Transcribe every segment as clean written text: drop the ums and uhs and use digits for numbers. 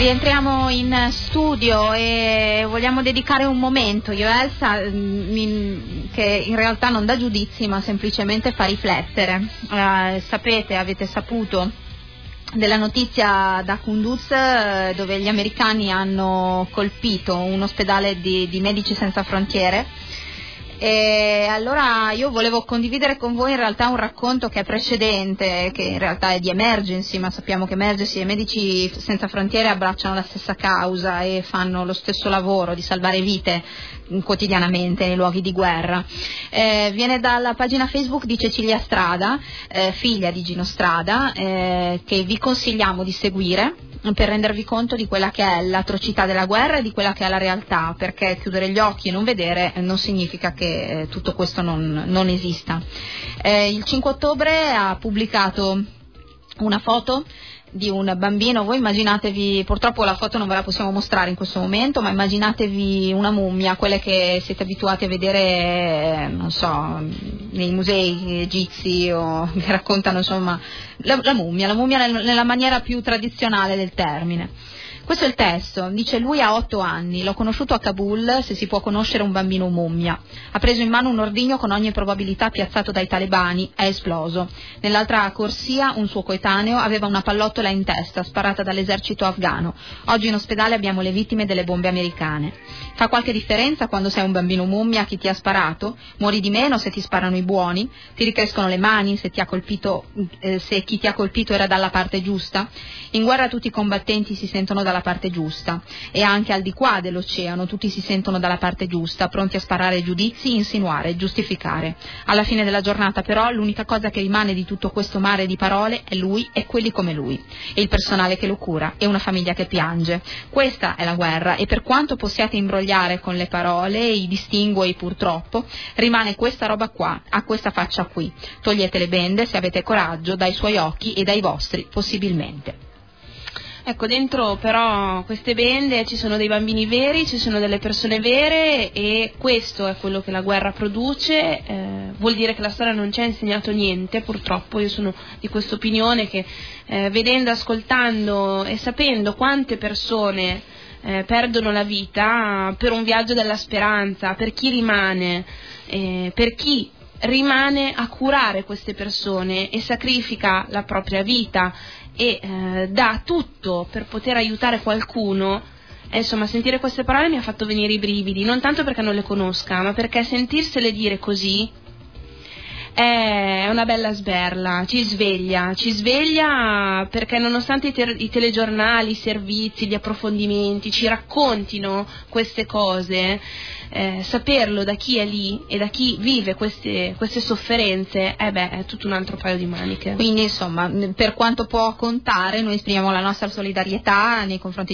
Rientriamo in studio e vogliamo dedicare un momento, io e Elsa, che in realtà non dà giudizi ma semplicemente fa riflettere. Avete saputo della notizia da Kunduz, dove gli americani hanno colpito un ospedale di Medici Senza Frontiere. E allora io volevo condividere con voi in realtà un racconto che è precedente, che in realtà è di Emergency, ma sappiamo che Emergency e Medici Senza Frontiere abbracciano la stessa causa e fanno lo stesso lavoro di salvare vite quotidianamente nei luoghi di guerra. Viene dalla pagina Facebook di Cecilia Strada, figlia di Gino Strada, che vi consigliamo di seguire per rendervi conto di quella che è l'atrocità della guerra e di quella che è la realtà, perché chiudere gli occhi e non vedere non significa che tutto questo non esista. Il 5 ottobre ha pubblicato una foto di un bambino. Voi immaginatevi, purtroppo la foto non ve la possiamo mostrare in questo momento, ma immaginatevi una mummia, quelle che siete abituati a vedere, non so, nei musei egizi o che raccontano, insomma, la mummia nella maniera più tradizionale del termine. Questo è il testo, dice: lui ha 8 anni, l'ho conosciuto a Kabul, se si può conoscere un bambino mummia. Ha preso in mano un ordigno con ogni probabilità piazzato dai talebani, è esploso. Nell'altra corsia un suo coetaneo aveva una pallottola in testa, sparata dall'esercito afghano. Oggi in ospedale abbiamo le vittime delle bombe americane. Fa qualche differenza quando sei un bambino mummia chi ti ha sparato? Muori di meno se ti sparano i buoni? Ti ricrescono le mani se ti ha colpito, se chi ti ha colpito era dalla parte giusta? In guerra tutti i combattenti si sentono dalla parte giusta, e anche al di qua dell'oceano tutti si sentono dalla parte giusta, pronti a sparare giudizi, insinuare, giustificare. Alla fine della giornata però l'unica cosa che rimane di tutto questo mare di parole è lui e quelli come lui, e il personale che lo cura, e una famiglia che piange. Questa è la guerra, e per quanto possiate imbrogliare con le parole, i distinguo e i purtroppo, rimane questa roba qua, a questa faccia qui. Togliete le bende se avete coraggio dai suoi occhi e dai vostri, possibilmente. Ecco, dentro però queste bende ci sono dei bambini veri, ci sono delle persone vere, e questo è quello che la guerra produce. Vuol dire che la storia non ci ha insegnato niente, purtroppo. Io sono di questa opinione che vedendo, ascoltando e sapendo quante persone perdono la vita per un viaggio della speranza, per chi rimane a curare queste persone e sacrifica la propria vita e dà tutto per poter aiutare qualcuno, insomma, sentire queste parole mi ha fatto venire i brividi, non tanto perché non le conosca, ma perché sentirsele dire così è una bella sberla, ci sveglia perché nonostante i telegiornali, i servizi, gli approfondimenti ci raccontino queste cose, saperlo da chi è lì e da chi vive queste sofferenze, è tutto un altro paio di maniche. Quindi, insomma, per quanto può contare, noi esprimiamo la nostra solidarietà nei confronti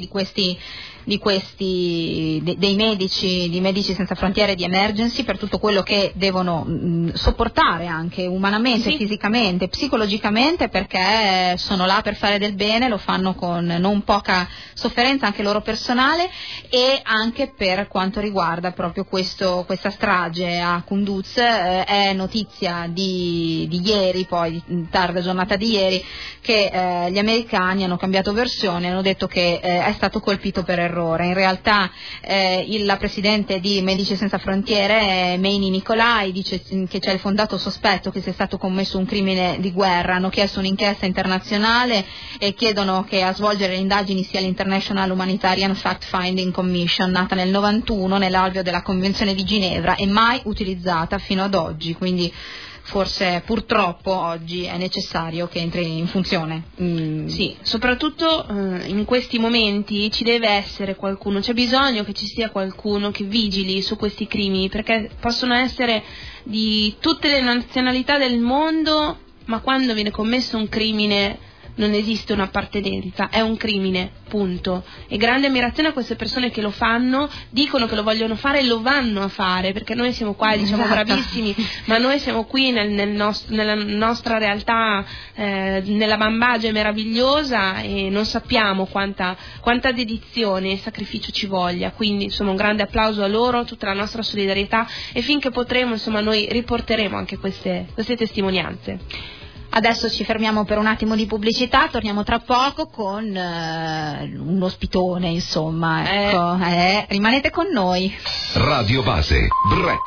dei medici, di Medici Senza Frontiere, di Emergency, per tutto quello che devono sopportare anche umanamente, sì, fisicamente, psicologicamente, perché sono là per fare del bene, lo fanno con non poca sofferenza anche loro personale, e anche per quanto riguarda proprio questa strage a Kunduz. È notizia di ieri, poi tarda giornata di ieri, che gli americani hanno cambiato versione, hanno detto che è stato colpito per errore. In realtà la presidente di Medici Senza Frontiere, Meini Nicolai, dice che c'è il fondato sospetto che sia stato commesso un crimine di guerra. Hanno chiesto un'inchiesta internazionale e chiedono che a svolgere le indagini sia l'International Humanitarian Fact Finding Commission, nata nel 91 nell'alveo della Convenzione di Ginevra e mai utilizzata fino ad oggi, quindi forse purtroppo oggi è necessario che entri in funzione. Sì, soprattutto in questi momenti ci deve essere qualcuno, c'è bisogno che ci sia qualcuno che vigili su questi crimini, perché possono essere di tutte le nazionalità del mondo, ma quando viene commesso un crimine non esiste un'appartenenza, è un crimine, punto. E grande ammirazione a queste persone che lo fanno, dicono che lo vogliono fare e lo vanno a fare, perché noi siamo qua e diciamo bravissimi, ma noi siamo qui nella nostra realtà, nella bambagia meravigliosa, e non sappiamo quanta dedizione e sacrificio ci voglia. Quindi insomma un grande applauso a loro, tutta la nostra solidarietà, e finché potremo, insomma, noi riporteremo anche queste testimonianze. Adesso ci fermiamo per un attimo di pubblicità, torniamo tra poco con un ospitone, insomma, ecco, rimanete con noi. Radio Base, Break.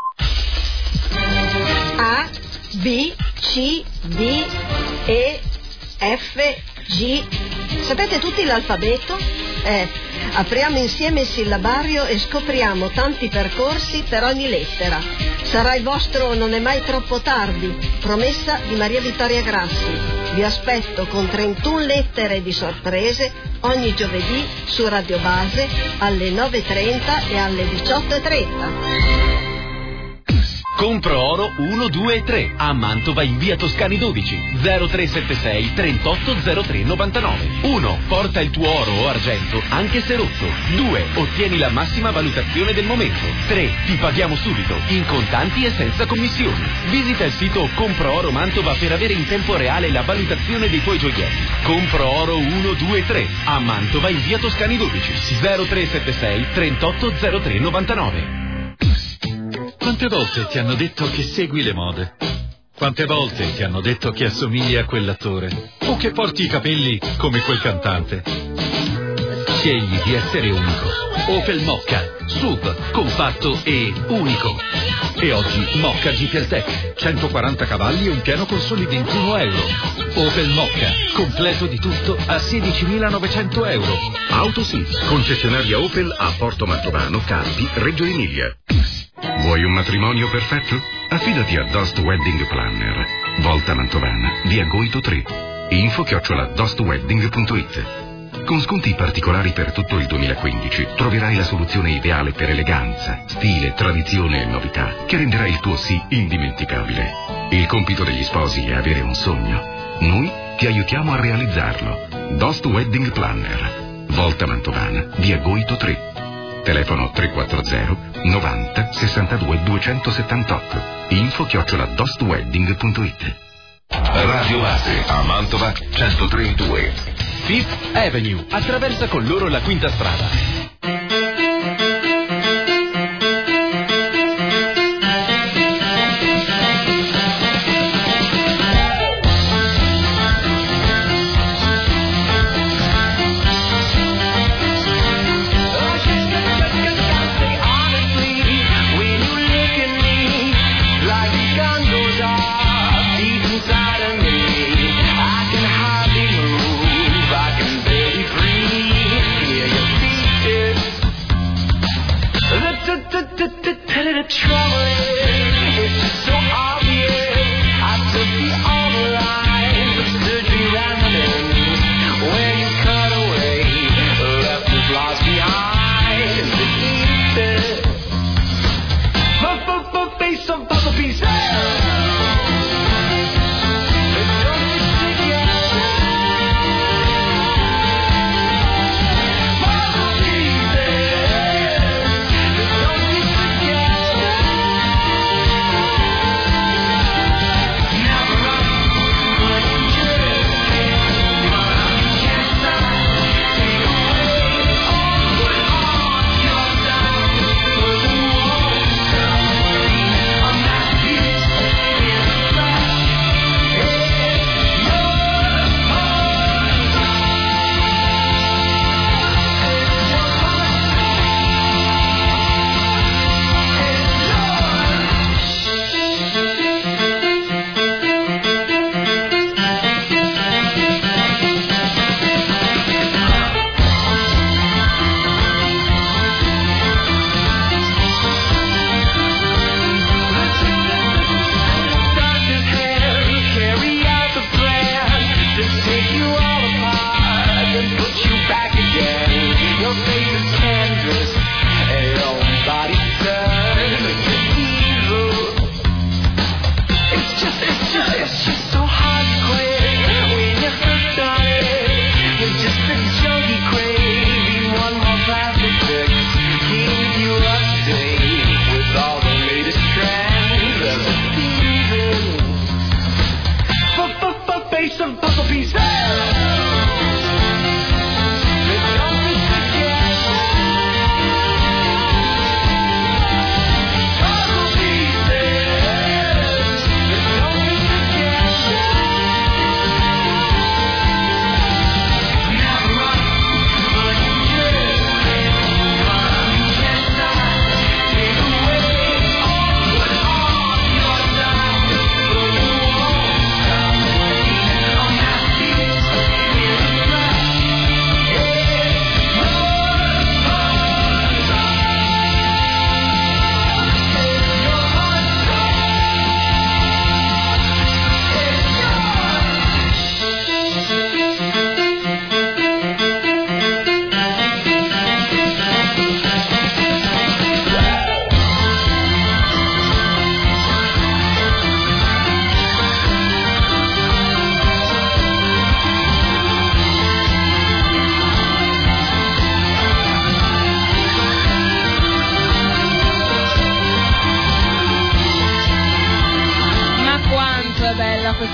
A, B, C, D, E, F, G. Sapete tutti l'alfabeto? Apriamo insieme il sillabario e scopriamo tanti percorsi per ogni lettera. Sarà il vostro Non è mai troppo tardi, promessa di Maria Vittoria Grassi. Vi aspetto con 31 lettere di sorprese ogni giovedì su Radio Base alle 9:30 e alle 18:30. Compro Oro 1, 2 e 3 a Mantova in via Toscani 12 0376 38 03 99. 1. Porta il tuo oro o argento anche se rotto. 2. Ottieni la massima valutazione del momento. 3. Ti paghiamo subito, in contanti e senza commissioni. Visita il sito Compro Oro Mantova per avere in tempo reale la valutazione dei tuoi gioielli. Compro Oro 1, 2 e 3 a Mantova in via Toscani 12 0376 38 03 99. Quante volte ti hanno detto che segui le mode? Quante volte ti hanno detto che assomigli a quell'attore? O che porti i capelli come quel cantante? Scegli di essere unico. Opel Mokka, SUV, compatto e unico. E oggi Mokka GTL Tech, 140 cavalli e un piano con soli 21 euro. Opel Mokka, completo di tutto a 16.900 euro. Autosys, concessionaria Opel a Porto Mantovano, Carpi, Reggio Emilia. Vuoi un matrimonio perfetto? Affidati a Dost Wedding Planner. Volta Mantovana, via Goito 3. info@dostwedding.it. Con sconti particolari per tutto il 2015 troverai la soluzione ideale per eleganza, stile, tradizione e novità che renderà il tuo sì indimenticabile. Il compito degli sposi è avere un sogno. Noi ti aiutiamo a realizzarlo. Dost Wedding Planner. Volta Mantovana, via Goito 3. Telefono 340 90 62 278. info@dostwedding.it. Radio Base a Mantova 103.2. Fifth Avenue attraversa con loro la quinta strada.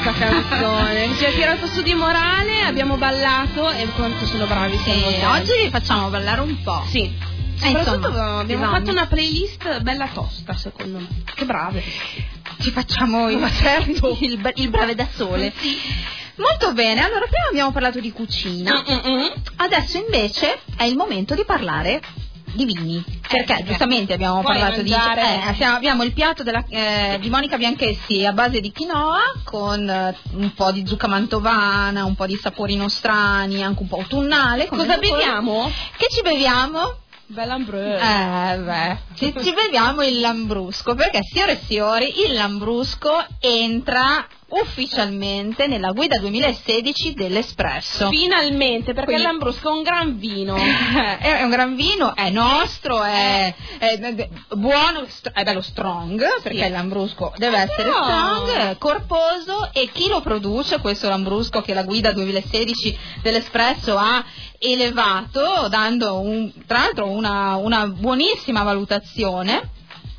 questa canzone. Ci ha tirato su di morale, abbiamo ballato e quanto sono bravi siamo te. Oggi vi facciamo ballare un po'. Sì. Soprattutto insomma, abbiamo fatto una playlist bella tosta, secondo me. Che brave. Ci facciamo il brave da sole. Molto bene, allora prima abbiamo parlato di cucina, adesso invece è il momento di parlare di vini, perché giustamente abbiamo parlato abbiamo il piatto di Monica Bianchessi a base di quinoa con un po' di zucca mantovana, un po' di sapori nostrani, anche un po' autunnale. Cosa beviamo? Che ci beviamo? Lambrusco. Ci beviamo il lambrusco, perché signore e signori il lambrusco entra ufficialmente nella guida 2016 dell'Espresso. Finalmente, perché il lambrusco è un gran vino. È un gran vino, è nostro, è buono, è bello strong, perché il lambrusco deve essere strong, corposo, e chi lo produce questo lambrusco che la guida 2016 dell'Espresso ha elevato, dando tra l'altro una buonissima valutazione,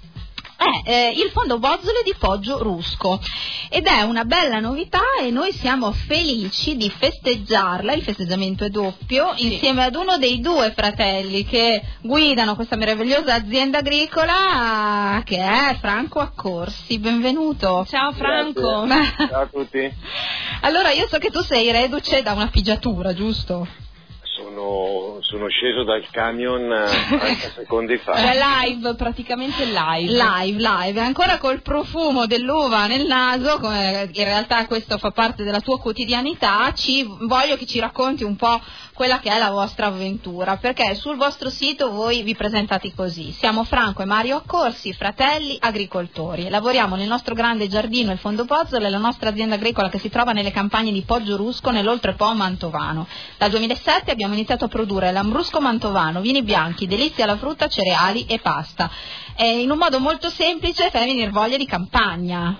è il Fondo Bozzole di Poggio Rusco, ed è una bella novità e noi siamo felici di festeggiarla. Il festeggiamento è doppio, insieme ad uno dei due fratelli che guidano questa meravigliosa azienda agricola, che è Franco Accorsi. Benvenuto. Ciao Franco. Ciao a tutti. Allora, io so che tu sei reduce da una pigiatura, giusto? Sono sceso dal camion 30 secondi fa. Cioè live, praticamente live, ancora col profumo dell'uva nel naso, come in realtà questo fa parte della tua quotidianità. Voglio che ci racconti un po' quella che è la vostra avventura, perché sul vostro sito voi vi presentate così: siamo Franco e Mario Accorsi, fratelli agricoltori, lavoriamo nel nostro grande giardino il Fondo Bozzole, la nostra azienda agricola che si trova nelle campagne di Poggio Rusco nell'Oltrepo mantovano. Dal 2007 abbiamo iniziato a produrre lambrusco mantovano, vini bianchi, delizie alla frutta, cereali e pasta, in un modo molto semplice per venire voglia di campagna.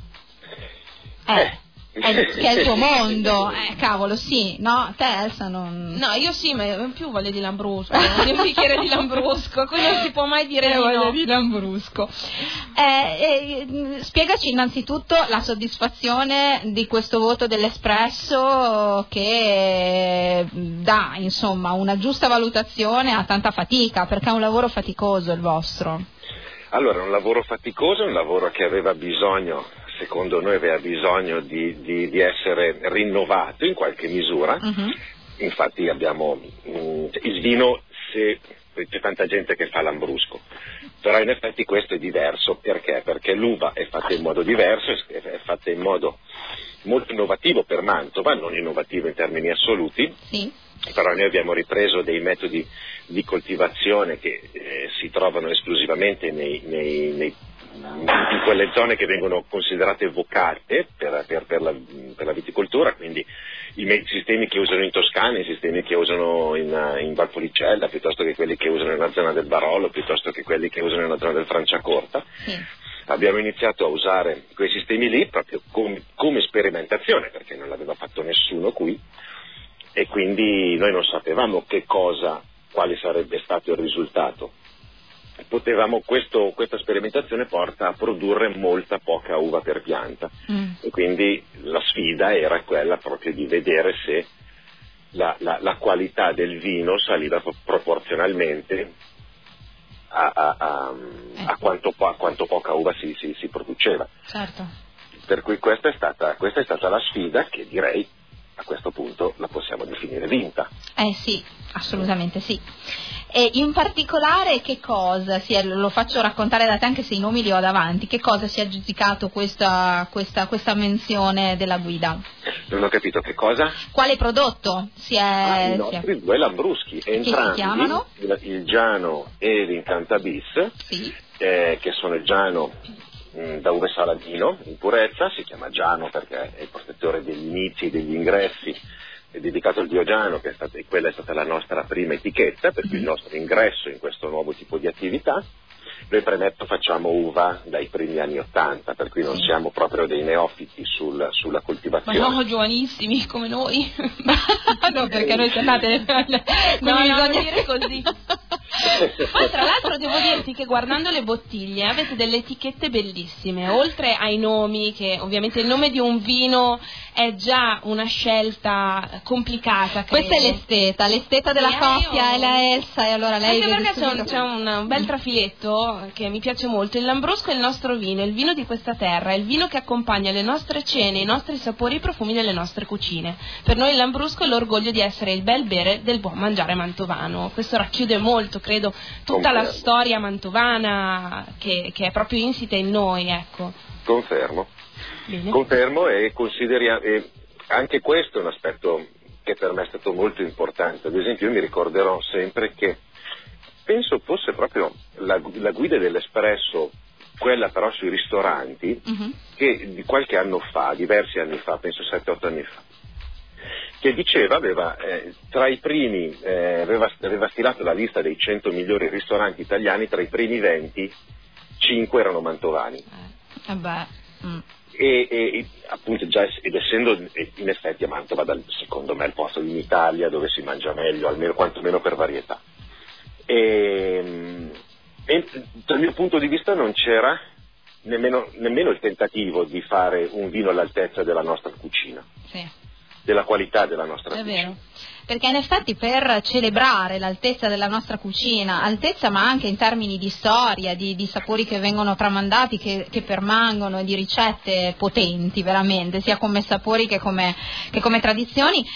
Che è il tuo mondo, cavolo, sì, no? Te Elsa non... No, io sì, ma ho più voglia di lambrusco, un bicchiere di lambrusco, quello non si può mai dire di no. Di lambrusco. Spiegaci innanzitutto la soddisfazione di questo voto dell'Espresso, che dà, insomma, una giusta valutazione a tanta fatica, perché è un lavoro faticoso il vostro. Allora, è un lavoro faticoso, è un lavoro che aveva bisogno, secondo noi aveva bisogno di essere rinnovato in qualche misura. Infatti abbiamo il vino, c'è tanta gente che fa lambrusco, però in effetti questo è diverso. Perché l'uva è fatta in modo diverso, è fatta in modo molto innovativo per Mantova, non innovativo in termini assoluti, però noi abbiamo ripreso dei metodi di coltivazione che si trovano esclusivamente in quelle zone che vengono considerate vocate per la viticoltura, quindi i sistemi che usano in Toscana, i sistemi che usano in Valpolicella, piuttosto che quelli che usano nella zona del Barolo, piuttosto che quelli che usano nella zona del Franciacorta. Abbiamo iniziato a usare quei sistemi lì proprio come sperimentazione, perché non l'aveva fatto nessuno qui, e quindi noi non sapevamo quale sarebbe stato il risultato. Questa sperimentazione porta a produrre molta poca uva per pianta, e quindi la sfida era quella proprio di vedere se la qualità del vino saliva proporzionalmente a quanto poca uva si produceva. Certo. Per cui questa è stata la sfida, che direi a questo punto la possiamo definire vinta. Sì, assolutamente sì. E in particolare che cosa lo faccio raccontare da te, anche se i nomi li ho davanti, che cosa si è aggiudicato questa menzione della guida? Non ho capito che cosa? Quale prodotto i nostri due lambruschi, entrambi, si chiamano? Il Giano e l'Incantabis, che sono il Giano da uve Saladino in purezza, si chiama Giano perché è il protettore degli inizi, degli ingressi, è dedicato al dio Giano, quella è stata la nostra prima etichetta, per cui il nostro ingresso in questo nuovo tipo di attività. Noi, premetto, facciamo uva dai primi anni *80, per cui non siamo proprio dei neofiti sulla coltivazione. Ma no, giovanissimi come noi. No, perché noi andate non bisogna dire così. Poi tra l'altro devo dirti che guardando le bottiglie avete delle etichette bellissime, oltre ai nomi, che ovviamente il nome di un vino è già una scelta complicata, credo. Questa è l'esteta della coppia è la Elsa, e allora lei anche vede perché c'è un bel trafiletto che mi piace molto. Il Lambrusco è il nostro vino, il vino di questa terra, è il vino che accompagna le nostre cene, i nostri sapori e i profumi delle nostre cucine. Per noi il Lambrusco è l'orgoglio di essere il bel bere del buon mangiare mantovano. Questo racchiude molto, credo, tutta la storia mantovana che è proprio insita in noi, ecco. Confermo. Bene. Confermo, e consideriamo, e anche questo è un aspetto che per me è stato molto importante. Ad esempio, io mi ricorderò sempre che penso fosse proprio la guida dell'Espresso, quella però sui ristoranti, che di qualche anno fa, diversi anni fa, penso 7-8 anni fa, che diceva, tra i primi, aveva stilato la lista dei 100 migliori ristoranti italiani, tra i primi 20, 5 erano mantovani. E appunto già, ed essendo in effetti a Mantova, secondo me, il posto in Italia dove si mangia meglio, almeno quantomeno per varietà. E dal mio punto di vista non c'era nemmeno il tentativo di fare un vino all'altezza della nostra cucina, della qualità della nostra cucina. È vero, perché in effetti per celebrare l'altezza della nostra cucina, altezza ma anche in termini di storia, di sapori che vengono tramandati, che permangono, di ricette potenti veramente, sia come sapori che come tradizioni,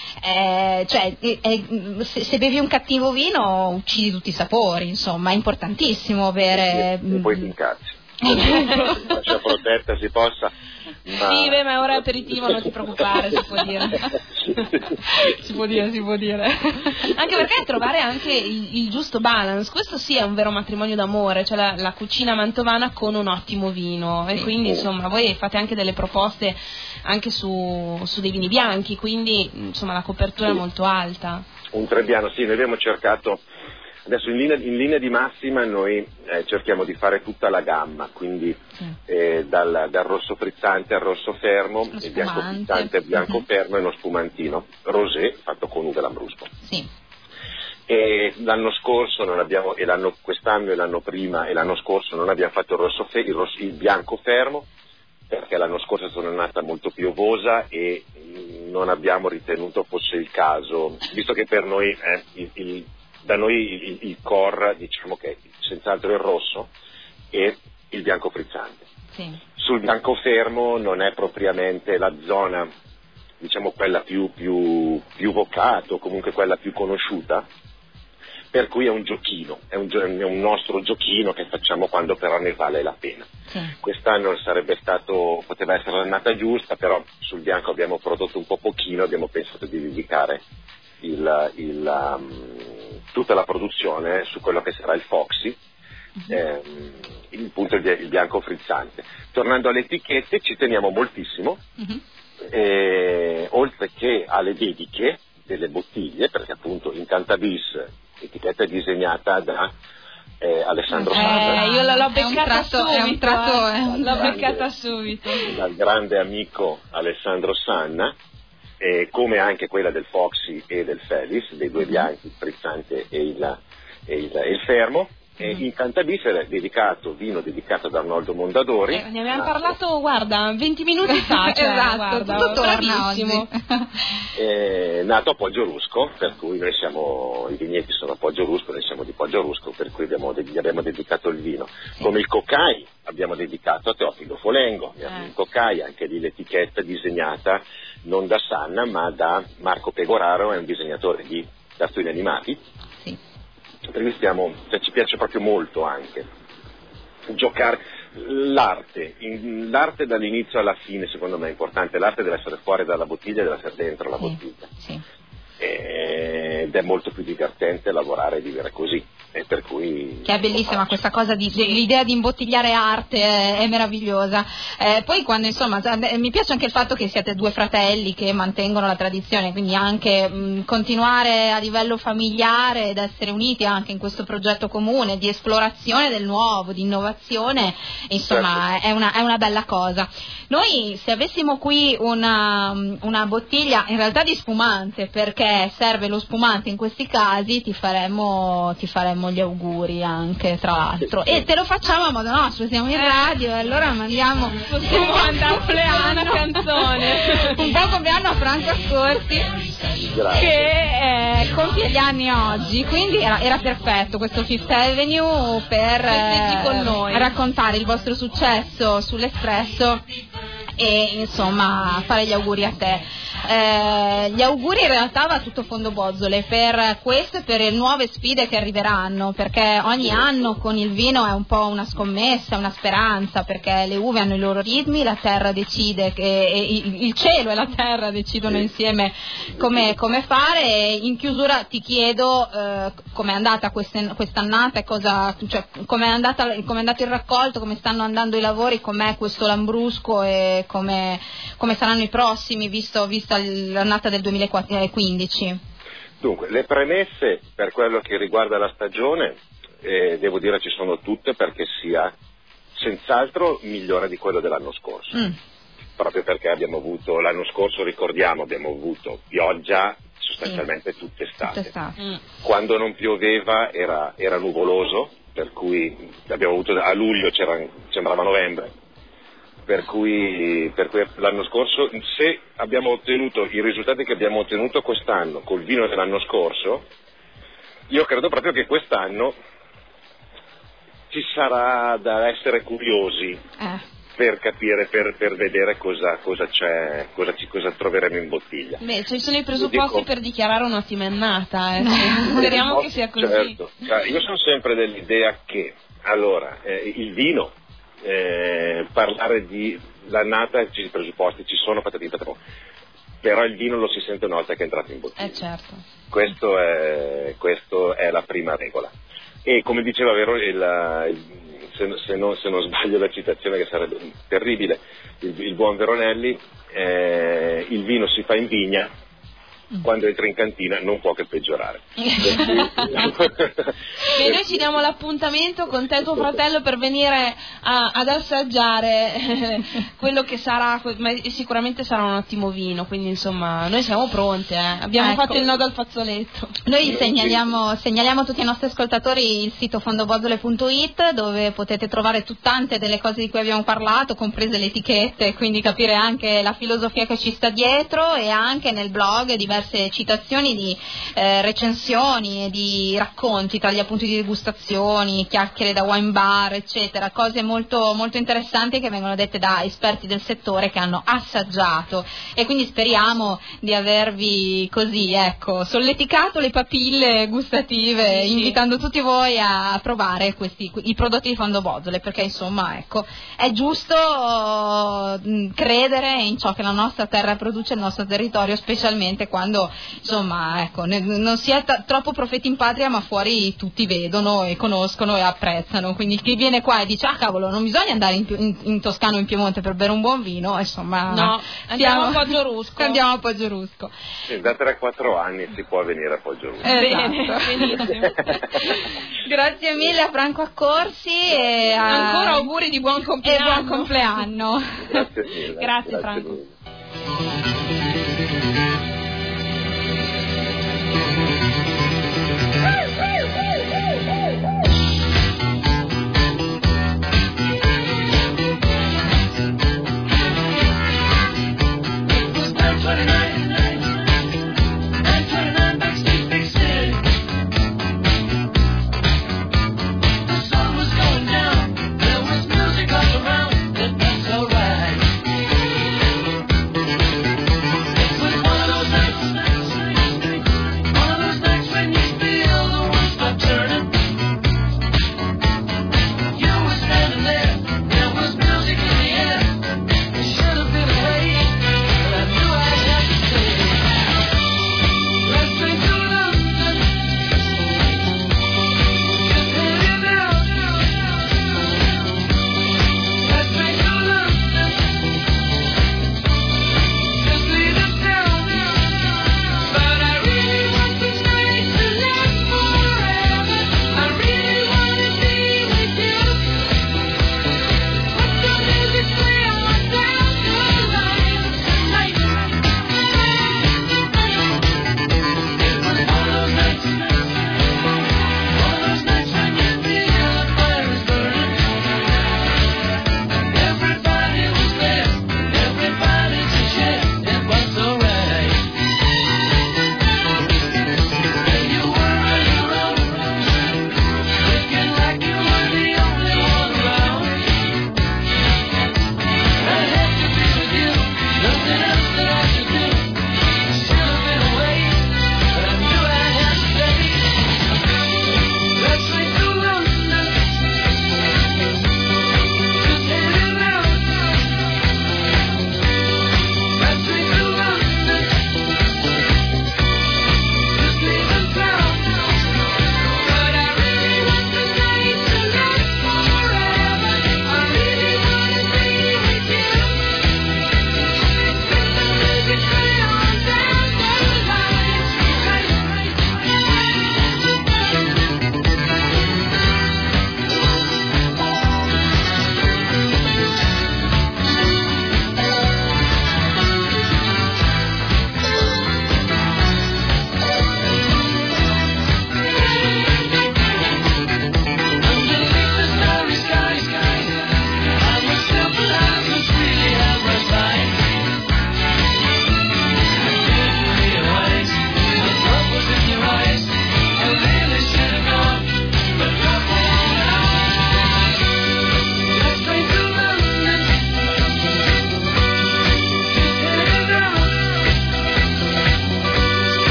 se bevi un cattivo vino uccidi tutti i sapori, insomma, è importantissimo bere... E poi ti incazzi. Faccia protetta si possa. Sì, ma è ora aperitivo, non ti preoccupare, si può dire. si può dire. Anche perché trovare anche il giusto balance, questo sì è un vero matrimonio d'amore, cioè la cucina mantovana con un ottimo vino, e quindi insomma voi fate anche delle proposte anche su dei vini bianchi, quindi insomma la copertura è molto alta. Un Trebbiano, sì, noi abbiamo cercato. Adesso in linea di massima noi cerchiamo di fare tutta la gamma, quindi dal rosso frizzante al rosso fermo, il bianco frizzante al bianco fermo e uno spumantino rosé fatto con uva Lambrusco. E l'anno scorso quest'anno e l'anno prima e l'anno scorso non abbiamo fatto il bianco fermo, perché l'anno scorso sono nata molto piovosa e non abbiamo ritenuto fosse il caso, visto che per noi da noi il core, diciamo che senz'altro il rosso e il bianco frizzante. Sul bianco fermo non è propriamente la zona, diciamo, quella più vocata, o comunque quella più conosciuta, per cui è un giochino, è un nostro giochino che facciamo quando però ne vale la pena. Quest'anno poteva essere l'annata giusta, però sul bianco abbiamo prodotto un po' pochino, abbiamo pensato di dedicare tutta la produzione su quello che sarà il Foxy, il bianco frizzante. Tornando alle etichette, ci teniamo moltissimo, oltre che alle dediche delle bottiglie, perché appunto Incantabis, etichetta disegnata da Alessandro Sanna. Io l'ho beccata subito. Dal grande amico Alessandro Sanna. Come anche quella del Foxy e del Felis, dei due bianchi, il frizzante e il fermo. Incantabis è vino dedicato ad Arnoldo Mondadori. Ne abbiamo parlato, guarda, 20 minuti fa. Esatto, tutto torna oggi. Nato a Poggio Rusco, per cui i vigneti sono a Poggio Rusco, noi siamo di Poggio Rusco, per cui gli abbiamo dedicato il vino. Come il Cocai abbiamo dedicato a Teofilo Folengo, il Cocai, anche lì l'etichetta disegnata non da Sanna ma da Marco Pegoraro, è un disegnatore di cartoni animati. Per cui ci piace proprio molto anche giocare l'arte dall'inizio alla fine, secondo me è importante. L'arte deve essere fuori dalla bottiglia e deve essere dentro la bottiglia, ed è molto più divertente lavorare e vivere così, e per cui che è bellissima questa cosa l'idea di imbottigliare arte è meravigliosa. Poi quando insomma mi piace anche il fatto che siate due fratelli che mantengono la tradizione, quindi anche continuare a livello familiare ed essere uniti anche in questo progetto comune di esplorazione del nuovo, di innovazione, insomma è una bella cosa. Noi se avessimo qui una bottiglia in realtà di spumante, perché serve lo spumante in questi casi, ti faremmo facciamo gli auguri anche, tra l'altro, e te lo facciamo a modo nostro, siamo in radio e allora mandiamo un compleanno, una canzone un po' compleanno a Franco Accorsi che compie gli anni oggi, quindi era perfetto questo Fifth Avenue per con noi, raccontare il vostro successo sull'Espresso e insomma fare gli auguri a te. Gli auguri in realtà va tutto fondo Bozzole per questo e per le nuove sfide che arriveranno, perché ogni anno con il vino è un po' una scommessa, una speranza, perché le uve hanno i loro ritmi, la terra decide il cielo e la terra decidono insieme come fare. E in chiusura ti chiedo com'è andata quest'annata, com'è andato il raccolto, come stanno andando i lavori, com'è questo Lambrusco e come saranno i prossimi vista l'annata del 2015. Dunque, le premesse per quello che riguarda la stagione devo dire ci sono tutte, perché sia senz'altro migliore di quello dell'anno scorso, proprio perché abbiamo avuto l'anno scorso, ricordiamo, abbiamo avuto pioggia sostanzialmente tutta estate. Quando non pioveva era nuvoloso, per cui abbiamo avuto a luglio sembrava novembre. Per cui l'anno scorso, se abbiamo ottenuto i risultati che abbiamo ottenuto quest'anno col vino dell'anno scorso, io credo proprio che quest'anno ci sarà da essere curiosi per capire, per vedere cosa c'è, cosa troveremo in bottiglia. Beh, ci sono i presupposti per dichiarare un'ottima annata, speriamo che sia così. Certo, io sono sempre dell'idea che, allora, il vino, parlare di l'annata, i presupposti ci sono, patati, però il vino lo si sente una volta che è entrato in bottiglia. Certo. Questo è la prima regola. E come diceva se non sbaglio la citazione, che sarebbe terribile, il buon Veronelli, il vino si fa in vigna, quando entra in cantina non può che peggiorare. E noi ci diamo l'appuntamento con te e tuo fratello per venire ad assaggiare quello che sarà, ma sicuramente sarà un ottimo vino, quindi insomma noi siamo pronte, abbiamo fatto il nodo al fazzoletto. Noi segnaliamo a tutti i nostri ascoltatori il sito fondobozzole.it, dove potete trovare tante delle cose di cui abbiamo parlato, comprese le etichette, quindi capire anche la filosofia che ci sta dietro, e anche nel blog diverse citazioni di recensioni e di racconti tra gli appunti di degustazioni, chiacchiere da wine bar, eccetera, cose molto, molto interessanti che vengono dette da esperti del settore che hanno assaggiato, e quindi speriamo di avervi così, solleticato le papille gustative, invitando tutti voi a provare i prodotti di Fondo Bozzole, perché insomma è giusto credere in ciò che la nostra terra produce, il nostro territorio, specialmente quando insomma non si è troppo profeti in patria, ma fuori tutti vedono e conoscono e apprezzano, quindi chi viene qua e dice cavolo, non bisogna andare in Toscana o in Piemonte per bere un buon vino, insomma no, andiamo a Poggiorusko. Da 3-4 anni si può venire a Poggiorusko. Benissimo. Grazie mille a Franco Accorsi e ancora auguri di buon compleanno. Grazie mille. Grazie Franco. Music all around, and that's alright.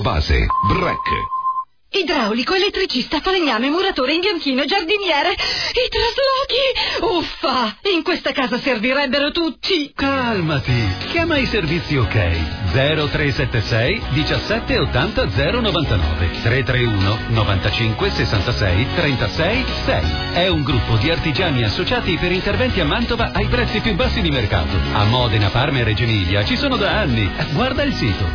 Base, Break. Idraulico, elettricista, falegname, muratore, imbianchino, giardiniere, i traslochi! Uffa! In questa casa servirebbero tutti! Calmati, chiama i servizi OK. 0376 17 80 099 331 95 66 36 6. È un gruppo di artigiani associati per interventi a Mantova ai prezzi più bassi di mercato. A Modena, Parma e Reggio Emilia ci sono da anni. Guarda il sito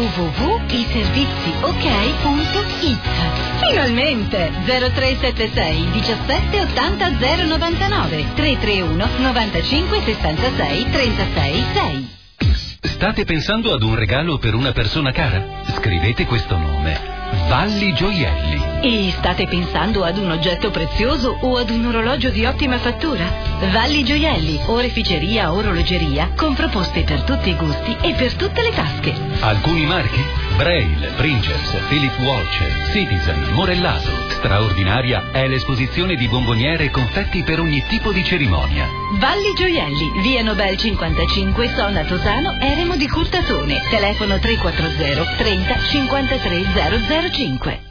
www.iserviziok.it. Finalmente! 0376 17 80 099 331 95 66 36 6. State pensando ad un regalo per una persona cara? Scrivete questo nome: Valli Gioielli. E state pensando ad un oggetto prezioso o ad un orologio di ottima fattura? Valli Gioielli, oreficeria, orologeria, con proposte per tutti i gusti e per tutte le tasche. Alcuni marchi? Braille, Pringles, Philip Watch, Citizen, Morellato. Straordinaria è l'esposizione di bomboniere e confetti per ogni tipo di cerimonia. Valli Gioielli, via Nobel 55, zona Tosano, Eremo di Curtatone. Telefono 340 30 53 005.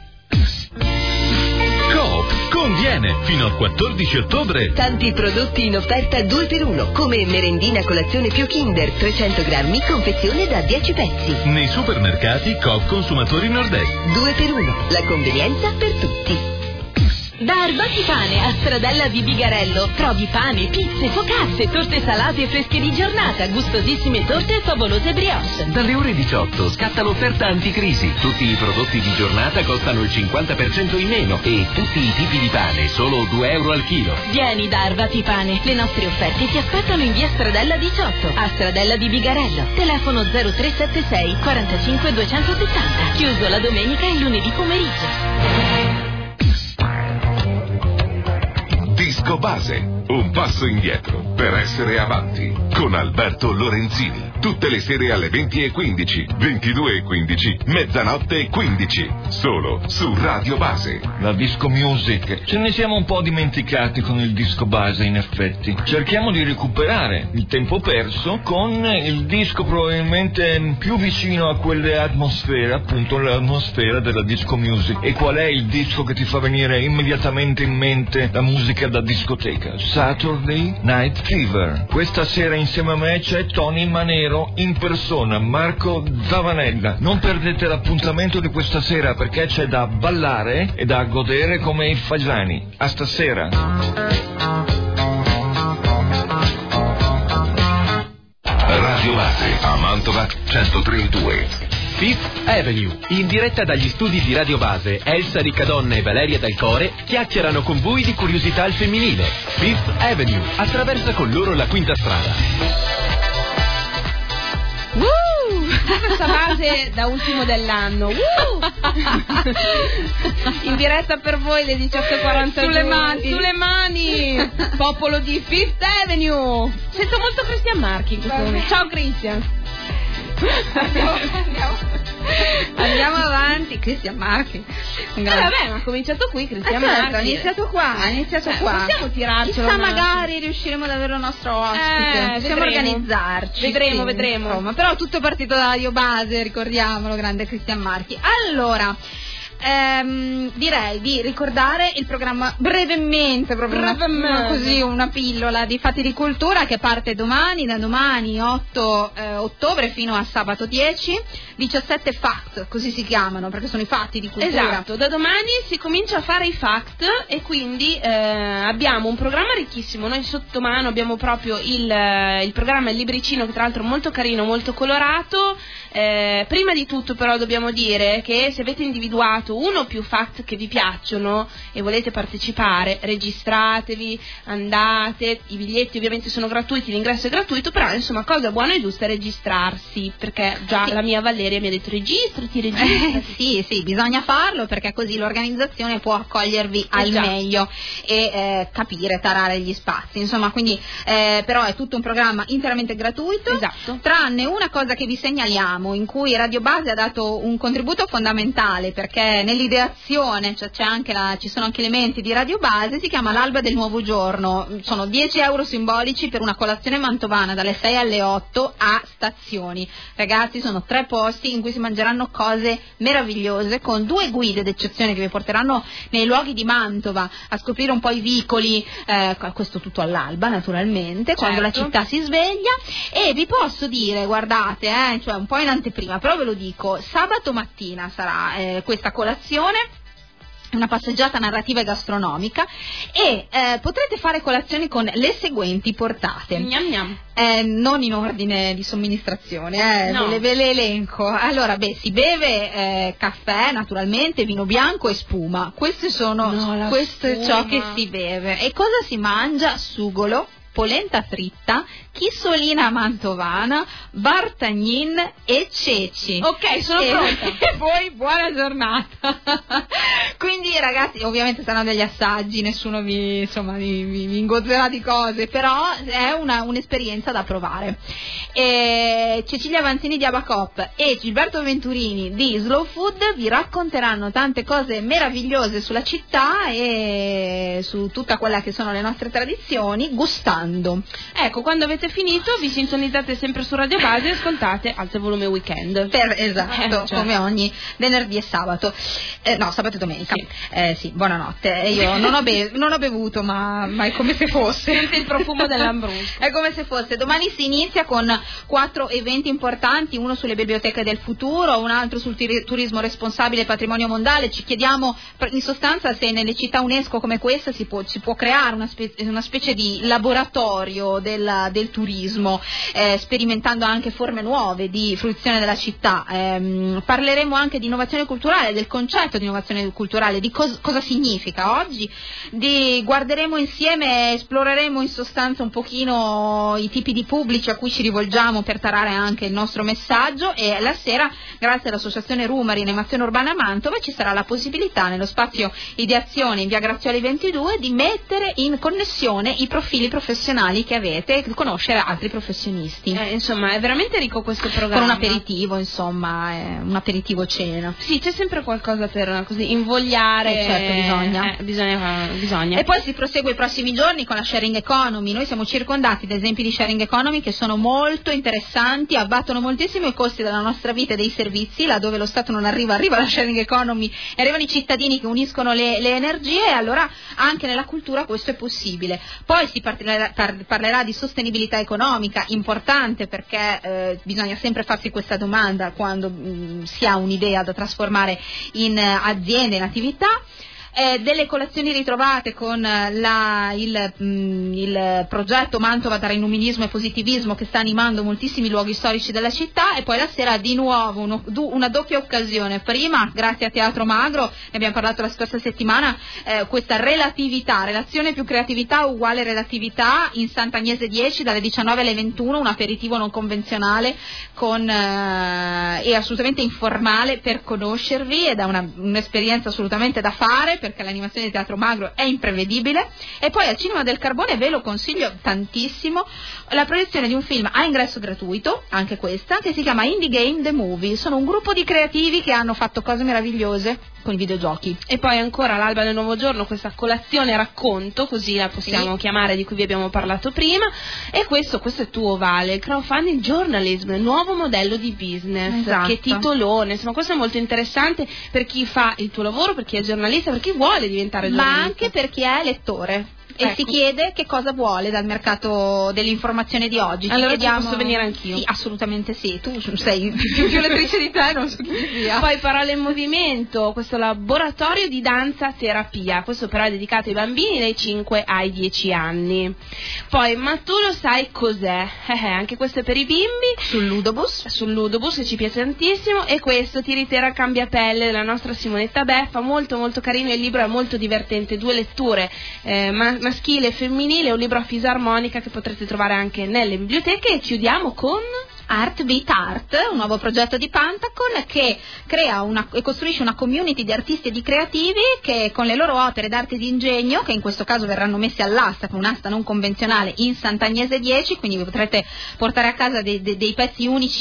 Coop conviene fino al 14 ottobre. Tanti prodotti in offerta 2x1, come merendina colazione più Kinder 300 grammi, confezione da 10 pezzi. Nei supermercati Coop Consumatori Nord-Est. 2x1, la convenienza per tutti. Da Arbatipane a Stradella di Bigarello trovi pane, pizze, focacce, torte salate fresche di giornata, gustosissime torte e favolose brioche. Dalle ore 18 scatta l'offerta anticrisi. Tutti i prodotti di giornata costano il 50% in meno e tutti i tipi di pane solo 2 euro al chilo. Vieni da Arbatipane, le nostre offerte ti aspettano in via Stradella 18 a Stradella di Bigarello. Telefono 0376 45 270. Chiuso la domenica e il lunedì pomeriggio. Disco Base, un passo indietro per essere avanti, con Alberto Lorenzini. Tutte le sere alle 20:15, 22:15, mezzanotte e 15, solo su Radio Base. La disco music. Ce ne siamo un po' dimenticati con il disco base, in effetti. Cerchiamo di recuperare il tempo perso con il disco probabilmente più vicino a quelle atmosfere, appunto l'atmosfera della disco music. E qual è il disco che ti fa venire immediatamente in mente la musica da discoteca? Saturday Night Fever. Questa sera insieme a me c'è Tony Manero in persona, Marco Zavanella. Non perdete l'appuntamento di questa sera, perché c'è da ballare e da godere come i fagiani. A stasera. Radio Base a Mantova 103.2. Fifth Avenue, in diretta dagli studi di Radio Base, Elsa Riccadonna e Valeria Dal Core chiacchierano con voi di curiosità al femminile. Fifth Avenue attraversa con loro la quinta strada. Questa base da ultimo dell'anno. In diretta per voi le 18:42. Sulle mani popolo di Fifth Avenue. Sento molto Cristian Marchi in questo momento. Ciao Cristian. Andiamo avanti, Cristian Marchi. Vabbè, ma ha cominciato qui Cristian Marchi. Ha iniziato qua. Possiamo tirarcelo. Chissà, magari riusciremo ad avere il nostro ospite. Possiamo organizzarci. Vedremo. Insomma, però tutto è partito da Radio Base, ricordiamolo, grande Cristian Marchi. Allora, direi di ricordare il programma brevemente, proprio una pillola di Fatti di Cultura che parte domani, da domani 8 ottobre fino a sabato 10, 17 fact, così si chiamano perché sono i fatti di cultura. Esatto, da domani si comincia a fare i fact e quindi abbiamo un programma ricchissimo. Noi sotto mano abbiamo proprio il programma, il libricino, che tra l'altro è molto carino, molto colorato. Prima di tutto però dobbiamo dire che se avete individuato uno o più fact che vi piacciono e volete partecipare, registratevi, andate, i biglietti ovviamente sono gratuiti, l'ingresso è gratuito, però insomma cosa buona e giusta è registrarsi, perché già la mia Valeria mi ha detto registrati. Sì, bisogna farlo perché così l'organizzazione può accogliervi al meglio e capire, tarare gli spazi, insomma, quindi però è tutto un programma interamente gratuito. Esatto. Tranne una cosa che vi segnaliamo, diciamo, in cui Radio Base ha dato un contributo fondamentale, perché nell'ideazione ci sono anche elementi di Radio Base, si chiama l'Alba del Nuovo Giorno. Sono 10 euro simbolici per una colazione mantovana dalle 6 alle 8 a Stazioni. Ragazzi, sono 3 posti in cui si mangeranno cose meravigliose, con 2 guide d'eccezione che vi porteranno nei luoghi di Mantova a scoprire un po' i vicoli, questo tutto all'alba naturalmente, quando la città si sveglia. E vi posso dire, guardate, cioè un po' in anteprima, però ve lo dico, sabato mattina sarà questa colazione, una passeggiata narrativa e gastronomica, e potrete fare colazioni con le seguenti portate. Gnam gnam. Non in ordine di somministrazione, no. ve le elenco. Allora, si beve caffè, naturalmente, vino bianco e spuma. Questo è ciò che si beve. E cosa si mangia? Sugolo, polenta fritta, chissolina mantovana, bartagnin e ceci. Ok, sono pronta. E poi buona giornata. Quindi ragazzi, ovviamente saranno degli assaggi, nessuno vi ingozzerà di cose, però è un'esperienza da provare. Cecilia Vanzini di Abacop e Gilberto Venturini di Slow Food vi racconteranno tante cose meravigliose sulla città e su tutta quella che sono le nostre tradizioni, gustando. Ecco, quando avete finito vi sintonizzate sempre su Radio Base e ascoltate Alto Volume Weekend. Esatto, come ogni venerdì e sabato. No, sabato e domenica. Sì, buonanotte. Io non ho bevuto, ma è come se fosse. Sente il profumo dell'Ambrusco. È come se fosse. Domani si inizia con 4 eventi importanti, uno sulle biblioteche del futuro, un altro sul turismo responsabile e patrimonio mondiale. Ci chiediamo in sostanza se nelle città UNESCO come questa si può creare una specie di laboratorio del turismo, sperimentando anche forme nuove di fruizione della città. Parleremo anche di innovazione culturale, del concetto di innovazione culturale, di cosa significa oggi, guarderemo insieme, esploreremo in sostanza un pochino i tipi di pubblici a cui ci rivolgiamo per tarare anche il nostro messaggio, e la sera, grazie all'associazione Rumari Animazione Urbana Mantova, ci sarà la possibilità nello spazio ideazione in via Grazioli 22 di mettere in connessione i profili professionali che avete e conoscere altri professionisti. Insomma, è veramente ricco questo programma. Con un aperitivo, insomma, un aperitivo cena. Sì, c'è sempre qualcosa per così invogliare. Certo, bisogna. E poi si prosegue i prossimi giorni con la sharing economy. Noi siamo circondati da esempi di sharing economy che sono molto interessanti, abbattono moltissimo i costi della nostra vita e dei servizi. Laddove lo Stato non arriva la sharing economy e arrivano i cittadini che uniscono le energie, e allora anche nella cultura questo è possibile. Poi si parlerà di sostenibilità economica, importante, perché bisogna sempre farsi questa domanda quando si ha un'idea da trasformare in aziende, in attività. Delle colazioni ritrovate con il progetto Mantova tra illuminismo e positivismo, che sta animando moltissimi luoghi storici della città. E poi la sera di nuovo una doppia occasione. Prima, grazie a Teatro Magro, ne abbiamo parlato la scorsa settimana, questa relazione più creatività uguale relatività in Sant'Agnese 10 dalle 19 alle 21, un aperitivo non convenzionale e assolutamente informale per conoscervi, ed è un'esperienza assolutamente da fare, perché l'animazione di Teatro Magro è imprevedibile. E poi al Cinema del Carbone ve lo consiglio tantissimo, la proiezione di un film a ingresso gratuito, anche questa, che si chiama Indie Game The Movie. Sono un gruppo di creativi che hanno fatto cose meravigliose con i videogiochi. E poi ancora l'Alba del Nuovo Giorno, questa colazione racconto, così la possiamo chiamare, di cui vi abbiamo parlato prima. E questo è tuo, Vale, crowdfunding journalism, nuovo modello di business. Esatto. Che titolone, insomma, questo è molto interessante per chi fa il tuo lavoro, per chi è giornalista, per chi vuole diventare giornalista, ma anche per chi è lettore. E si chiede che cosa vuole dal mercato dell'informazione di oggi. Allora posso venire anch'io? Sì, assolutamente sì, tu sei più lettrice di te, non so chi sia. Poi Parole in Movimento, questo laboratorio di danza terapia, questo però è dedicato ai bambini dai 5 ai 10 anni. Poi Ma tu lo sai cos'è? Anche questo è per i bimbi. Sul Ludobus, che ci piace tantissimo. E questo Tiritera Cambiapelle della nostra Simonetta Beffa, molto molto carino, il libro è molto divertente, 2 letture, maschile e femminile, un libro a fisarmonica che potrete trovare anche nelle biblioteche. E chiudiamo con Art Beat Art, un nuovo progetto di Pantacon che crea e costruisce una community di artisti e di creativi che con le loro opere d'arte e di ingegno, che in questo caso verranno messe all'asta con un'asta non convenzionale in Sant'Agnese 10, quindi vi potrete portare a casa dei pezzi unici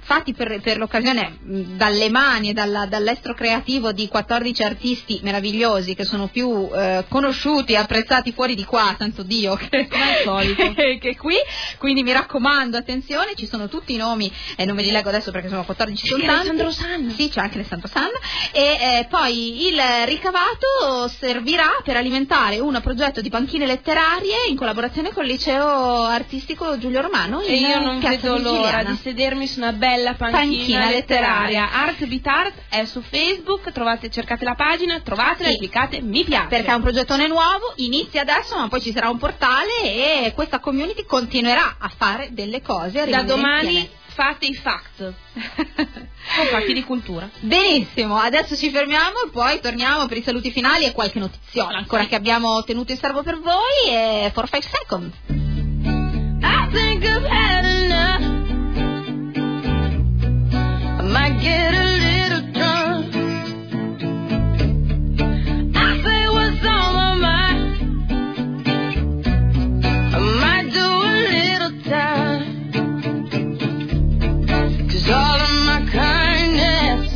fatti per l'occasione dalle mani e dall'estro creativo di 14 artisti meravigliosi che sono più conosciuti e apprezzati fuori di qua, santo Dio, che qui, quindi mi raccomando, attenzione, ci sono tutti i nomi, non ve li leggo adesso perché sono 14, sono tanti. Alessandro Sanna. Sì, c'è anche Alessandro Sanna, e poi il ricavato servirà per alimentare un progetto di panchine letterarie in collaborazione con il liceo artistico Giulio Romano, e io non vedo l'ora di sedermi su una bella panchina letteraria. Art Beat Art è su Facebook, cercate la pagina, trovatela e cliccate mi piace, perché è un progettone nuovo, inizia adesso ma poi ci sarà un portale e questa community continuerà a fare delle cose da domani. Fate i fact, sono fatti di cultura. Benissimo, adesso ci fermiamo e poi torniamo per i saluti finali e qualche notiziola ancora che abbiamo tenuto in serbo per voi, e for 5 seconds. I think I've had enough. I might get a little drunk. I say what's on my mind. I might do a little time. All of my kindness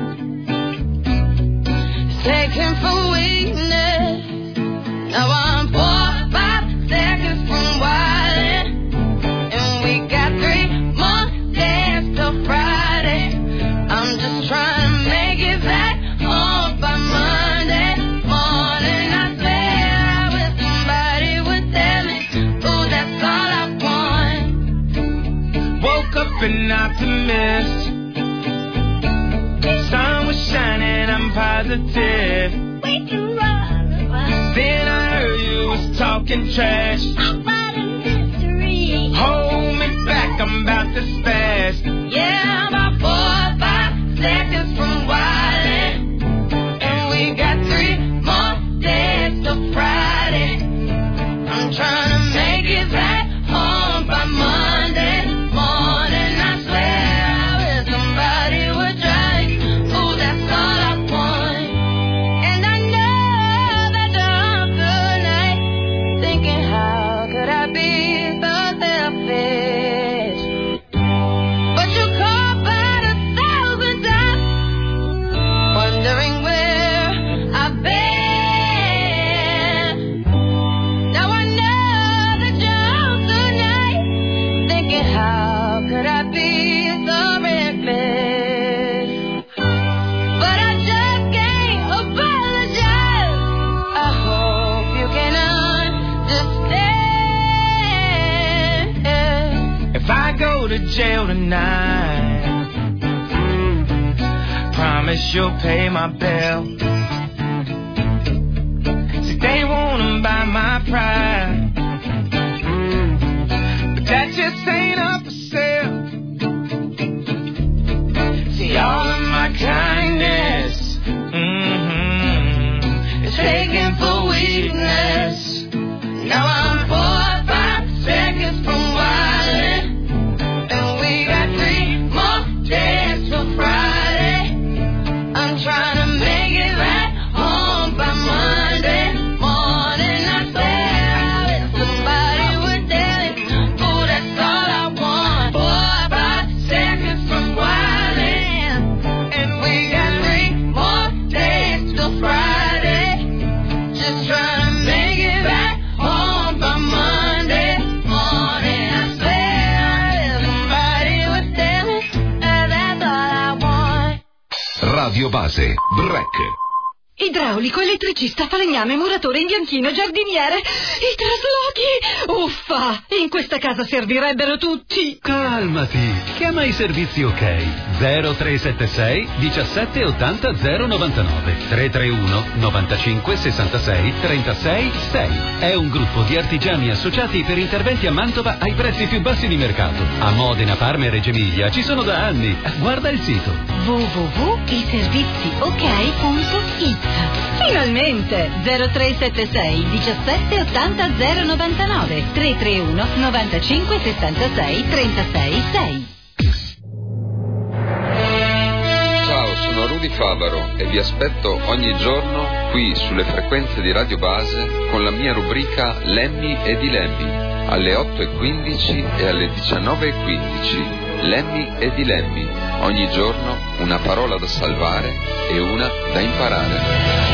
is taken for weakness. Now I'm 4 or 5 seconds from wildin', and we got 3 more days till Friday. I'm just trying to make it back home by Monday morning. I swear I wish somebody would tell me, oh, that's all I want. Woke up an optimist. Sun was shining, I'm positive. We can run. Then I heard you was talking trash. About a mystery. Hold me back, I'm about to spaz. Yeah, I'm about 4 or 5 seconds from wildin', and we got 3 more days till Friday. I'm trying to make it back home by Monday morning. I swear I wish somebody would drive. Oh, that's all I want. And I know that you're good night, thinking how could I be so selfish? But you call about 1,000 times, wondering where I've been. Now I know that you're tonight, thinking how could I be so reckless? But I just can't apologize. I hope you can understand. If I go to jail tonight, promise you'll pay my bill. See, they wanna buy my pride, but that just ain't up for sale. See, all of my kindness is taken for weakness. Now I'm 4 or 5 seconds from wildin', and we got 3 more days till Friday. I'm trying to make it back home by Monday morning. I swear I wish somebody would tell it. Oh, that's all I want. 4 or 5 seconds from wildin', and we got 3 more days till Friday. Just trying to make it back home by Monday morning. I swear I wish somebody would tell it. That's all I want. Radio Base, Break. Idraulico, elettricista, falegname, muratore, imbianchino, giardiniere. I traslochi! Uffa! In questa casa servirebbero tutti. Calmati, chiama i servizi OK. 0376 17 80 099 331 95 66 36 6. È un gruppo di artigiani associati per interventi a Mantova ai prezzi più bassi di mercato. A Modena, Parma e Reggio Emilia ci sono da anni. Guarda il sito www.iserviziok.it. Finalmente! 0376 17 80 099 331 95 66 36 6. Ciao, sono Rudy Fabaro e vi aspetto ogni giorno qui sulle frequenze di Radio Base con la mia rubrica Lemmy e Dilemmi alle 8:15 e alle 19:15. Lemmy e dilemmi, ogni giorno una parola da salvare e una da imparare.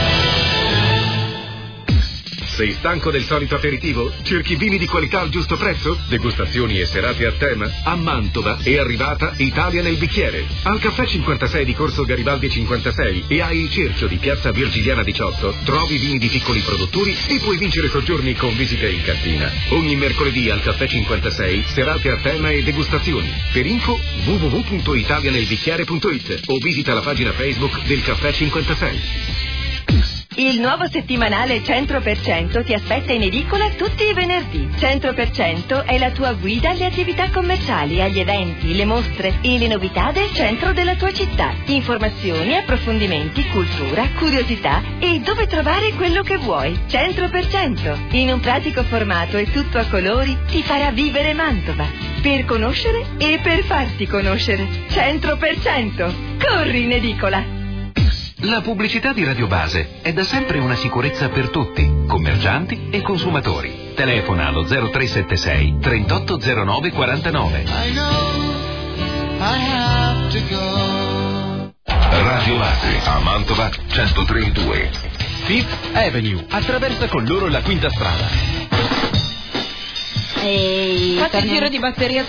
Sei stanco del solito aperitivo? Cerchi vini di qualità al giusto prezzo? Degustazioni e serate a tema? A Mantova è arrivata Italia nel bicchiere. Al caffè 56 di Corso Garibaldi 56 e a Il Cerchio di Piazza Virgiliana 18 trovi vini di piccoli produttori e puoi vincere soggiorni con visite in cantina. Ogni mercoledì al caffè 56 serate a tema e degustazioni. Per info www.italianelbicchiere.it o visita la pagina Facebook del caffè 56. Il nuovo settimanale 100% ti aspetta in edicola tutti i venerdì. 100% è la tua guida alle attività commerciali, agli eventi, le mostre e le novità del centro della tua città. Informazioni, approfondimenti, cultura, curiosità e dove trovare quello che vuoi. 100%. In un pratico formato e tutto a colori ti farà vivere Mantova. Per conoscere e per farti conoscere. 100%. Corri in edicola. La pubblicità di Radio Base è da sempre una sicurezza per tutti, commercianti e consumatori. Telefona allo 0376 3809 49. Radio Base a Mantova 103.2. Fifth Avenue attraversa con loro la quinta strada. Fate il giro di batteria.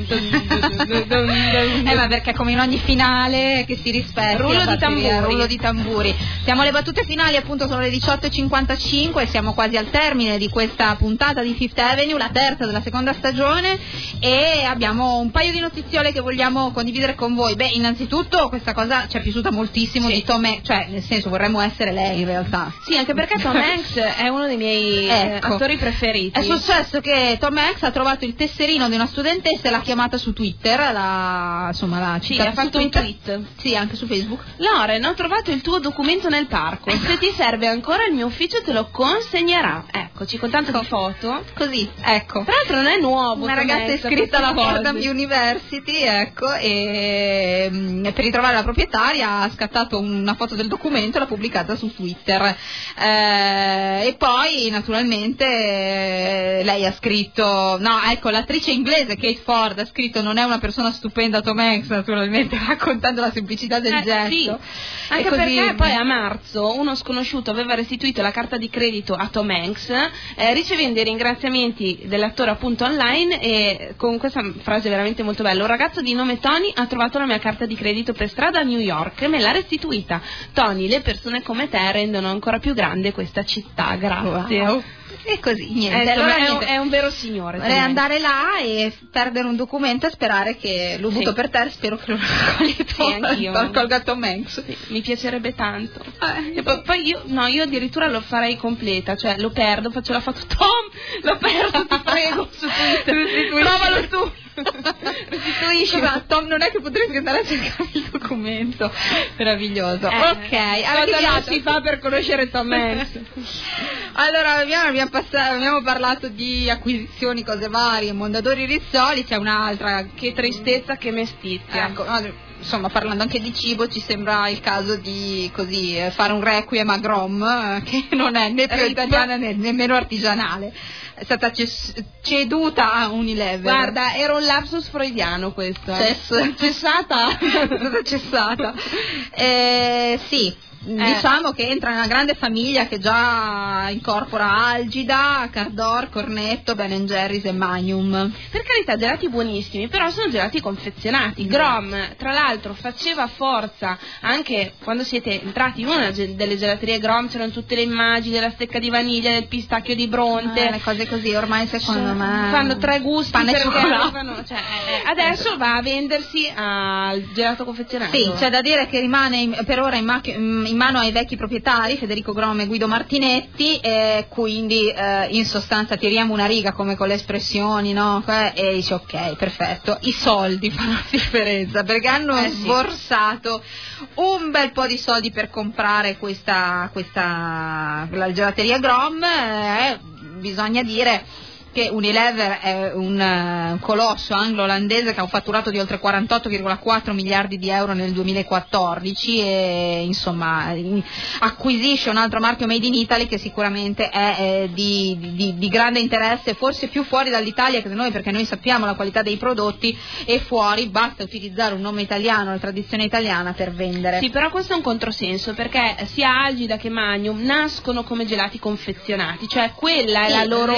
Ma perché come in ogni finale che si rispetti rullo di tamburi. Siamo alle battute finali, appunto sono le 18:55, siamo quasi al termine di questa puntata di Fifth Avenue, la terza della seconda stagione, e abbiamo un paio di notiziole che vogliamo condividere con voi. Beh, innanzitutto questa cosa ci è piaciuta moltissimo di Tom Hanks, cioè nel senso vorremmo essere lei in realtà. Sì, anche perché Tom Hanks è uno dei miei attori preferiti. È successo che Tom Hanks ha trovato il tesserino di una studentessa e l'ha chiamata su Twitter, l'ha citata, ha fatto un tweet. Sì, anche su Facebook. Loren, ho trovato il tuo documento nel parco. Se ti serve ancora il mio ufficio te lo consegnerà. Eccoci, con tanto di foto. Così, ecco. Tra l'altro non è nuovo. Una ragazza iscritta alla Fordham University, ecco, e per ritrovare la proprietaria ha scattato una foto del documento e l'ha pubblicata su Twitter. E poi, naturalmente, lei ha scritto... No, ecco, l'attrice inglese Kate Ford ha scritto: non è una persona stupenda Tom Hanks, naturalmente, raccontando la semplicità del gesto. Sì. Anche così... perché poi a marzo uno sconosciuto aveva restituito la carta di credito a Tom Hanks, ricevendo i ringraziamenti dell'attore appunto online, e con questa frase veramente molto bella: un ragazzo di nome Tony ha trovato la mia carta di credito per strada a New York e me l'ha restituita. Tony, le persone come te rendono ancora più grande questa città, grazie. Wow. E così, niente. Allora, è un vero signore. Vorrei andare là e perdere un documento e sperare che l'ho avuto per te, spero che lo raccolga Tom Hanks. Sì, mi piacerebbe tanto. E poi io addirittura lo farei completa, cioè lo perdo, faccio la foto: Tom, l'ho perso, ti prego, su Twitter, provalo tu. Restituisci. Tom, non è che potresti andare a cercare il documento. Meraviglioso. Ok, cosa si fa per conoscere Tom Hanks? Allora abbiamo parlato di acquisizioni, cose varie, Mondadori Rizzoli. C'è un'altra: che tristezza, che mestizia. Ecco, insomma, parlando anche di cibo, ci sembra il caso di fare un requiem a Grom, che non è né più italiana né nemmeno artigianale. È stata ceduta a Unilever. Guarda, era un lapsus freudiano questo. Cessata. Cessata. Sì. Diciamo che entra nella grande famiglia che già incorpora Algida, Cardor, Cornetto, Ben & Jerry's e Magnum. Per carità, gelati buonissimi, però sono gelati confezionati. Grom, tra l'altro, faceva forza anche quando siete entrati in una delle gelaterie Grom, c'erano tutte le immagini della stecca di vaniglia, del pistacchio di Bronte, le cose così. Ormai secondo me fanno 3 gusti, pane e cioccolato. Adesso va a vendersi al gelato confezionato. Sì, c'è da dire che rimane per ora in mano ai vecchi proprietari, Federico Grom e Guido Martinetti, e quindi in sostanza tiriamo una riga come con le espressioni, no? E dici ok, perfetto, i soldi fanno la differenza, perché hanno sborsato un bel po' di soldi per comprare la gelateria Grom. Bisogna dire che Unilever è un colosso anglo-olandese che ha un fatturato di oltre 48,4 miliardi di euro nel 2014 e insomma acquisisce un altro marchio made in Italy che sicuramente è di grande interesse, forse più fuori dall'Italia che da noi, perché noi sappiamo la qualità dei prodotti e fuori basta utilizzare un nome italiano, la tradizione italiana per vendere. Sì, però questo è un controsenso, perché sia Algida che Magnum nascono come gelati confezionati, cioè quella è la loro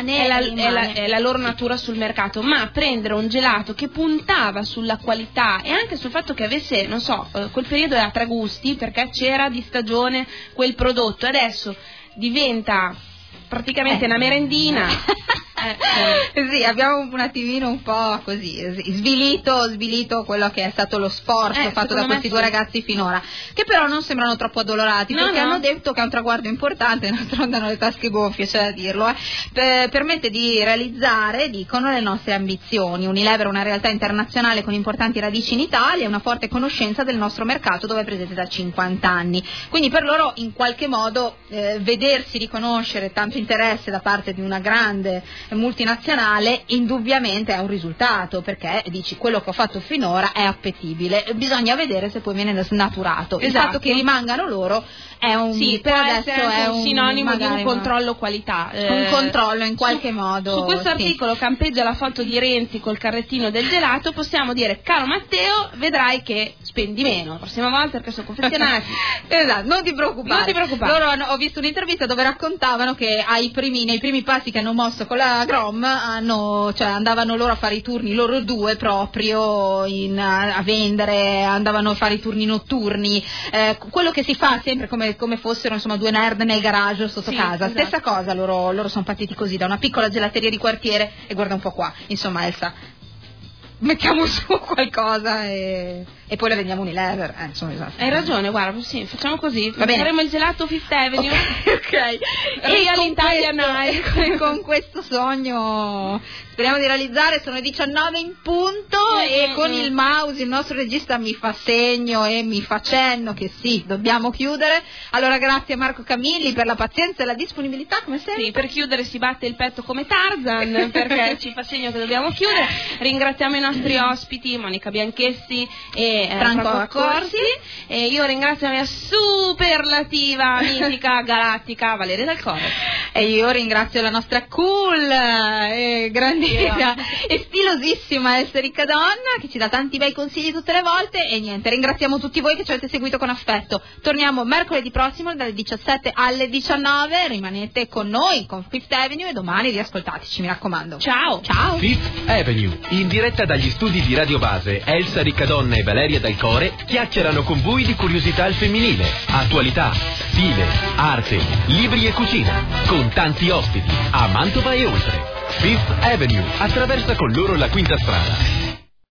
è la loro natura sul mercato, ma prendere un gelato che puntava sulla qualità e anche sul fatto che avesse, non so, quel periodo era tre gusti perché c'era di stagione quel prodotto, adesso diventa praticamente una merendina. Sì, abbiamo un attimino un po' così svilito quello che è stato lo sforzo fatto da questi due ragazzi finora, che però non sembrano troppo addolorati, perché hanno detto che è un traguardo importante, d'altronde hanno le tasche gonfie, c'è da dirlo, permette di realizzare, dicono, le nostre ambizioni. Unilever è una realtà internazionale con importanti radici in Italia e una forte conoscenza del nostro mercato, dove è presente da 50 anni, quindi per loro in qualche modo vedersi riconoscere tanto interesse da parte di una grande multinazionale indubbiamente è un risultato, perché dici quello che ho fatto finora è appetibile, bisogna vedere se poi viene snaturato. Il fatto che rimangano loro è un per adesso è un sinonimo di un controllo qualità, un controllo in qualche modo. Su questo articolo campeggia la foto di Renzi col carrettino del gelato, possiamo dire: caro Matteo, vedrai che spendi meno la prossima volta perché sono confezionati. Esatto, non ti preoccupare. Loro ho visto un'intervista dove raccontavano che nei primi passi che hanno mosso con la Grom andavano loro a fare i turni, loro due proprio a vendere, andavano a fare i turni notturni, quello che si fa sempre come fossero insomma due nerd nel garage sotto casa. Esatto. Stessa cosa, loro sono partiti così da una piccola gelateria di quartiere e guarda un po' qua, insomma Elsa, mettiamo su qualcosa e poi le vendiamo Unilever, insomma, esatto. Hai ragione, guarda, sì, facciamo così, va bene, faremo il gelato Fifth Avenue. Ok. Real Italian Night. Con questo sogno speriamo di realizzare, sono le 19 in punto e con il mouse il nostro regista mi fa segno e mi fa cenno che sì, dobbiamo chiudere. Allora grazie a Marco Camilli per la pazienza e la disponibilità, come sempre. Sì, per chiudere si batte il petto come Tarzan perché ci fa segno che dobbiamo chiudere. Ringraziamo i nostri ospiti, Monica Bianchessi e Franco Accorsi, e io ringrazio la mia superlativa mitica galattica Valeria Dal Coro, e io ringrazio la nostra cool e grandissima e stilosissima Elsa Donna che ci dà tanti bei consigli tutte le volte. E niente, ringraziamo tutti voi che ci avete seguito con affetto. Torniamo mercoledì prossimo dalle 17 alle 19, rimanete con noi con Fifth Avenue e domani riascoltateci, mi raccomando. Ciao. Fifth Avenue, in diretta dagli studi di Radio Base, Elsa Riccadonna e Valeria Dal Core chiacchierano con voi di curiosità al femminile, attualità, stile, arte, libri e cucina, con tanti ospiti a Mantova e oltre. Fifth Avenue attraversa con loro la Quinta Strada.